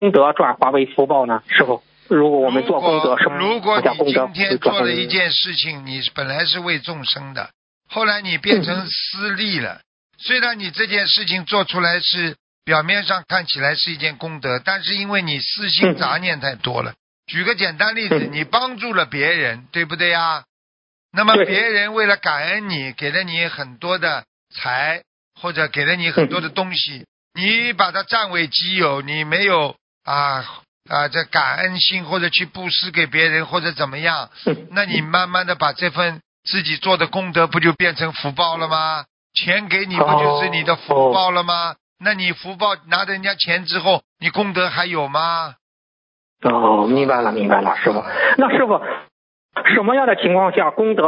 德转化为福报呢？师傅，如果我们做功德， 如果你功德今天做了一件事情，你本来是为众生的，后来你变成私利了。虽然你这件事情做出来是表面上看起来是一件功德，但是因为你私心杂念太多了。举个简单例子，你帮助了别人，对不对呀？那么别人为了感恩你，给了你很多的财，或者给了你很多的东西，你把它占为己有，你没有这感恩心，或者去布施给别人，或者怎么样，那你慢慢的把这份自己做的功德不就变成福报了吗？钱给你不就是你的福报了吗？那你福报拿着人家钱之后，你功德还有吗？ 明白了，师傅。那师傅，什么样的情况下功德